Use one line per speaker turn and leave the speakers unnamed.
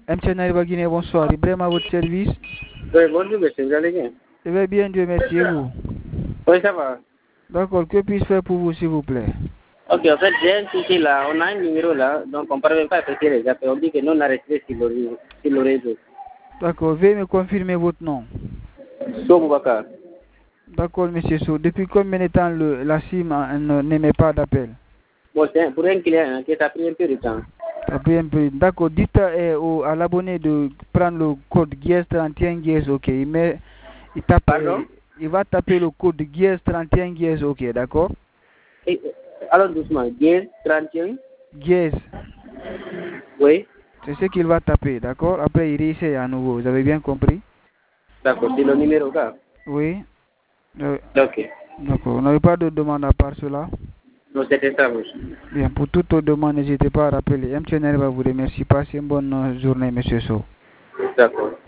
MTN Arriva Guinée, bonsoir. Ibrahim à votre service.
Oui, bonjour, monsieur. Vous allez bien?
Je vais bien, Dieu merci. Et vous?
Oui, ça va.
D'accord, que puis-je faire pour vous, s'il vous plaît?
Ok, en fait, j'ai un souci là. On a un numéro là, donc on ne parvient pas à traiter les appels. On dit que nous, on a resté sur le réseau.
D'accord, veuillez me confirmer votre nom.
So Boubacar.
D'accord, monsieur So. Depuis combien de temps la SIM n'émet pas d'appel?
Bon, c'est pour un client hein, qui a pris un peu de temps.
Ça a pris un peu. D'accord, dites à l'abonné de prendre le code GS31GS, ok. Il tape,
Pardon?
il va taper le code GS31GS, ok, d'accord?
Alors doucement, 10, 31.
GS.
Oui.
C'est ce qu'il va taper, d'accord? Après, il réessaye à nouveau. Vous avez bien compris?
D'accord, c'est le numéro là.
Oui.
Ok.
D'accord. Vous n'avez pas de demande à part cela?
Non, c'était ça, monsieur.
Bien, pour toute autre demande, n'hésitez pas à rappeler. MTN va vous remercier. Passez une bonne journée, monsieur So.
D'accord.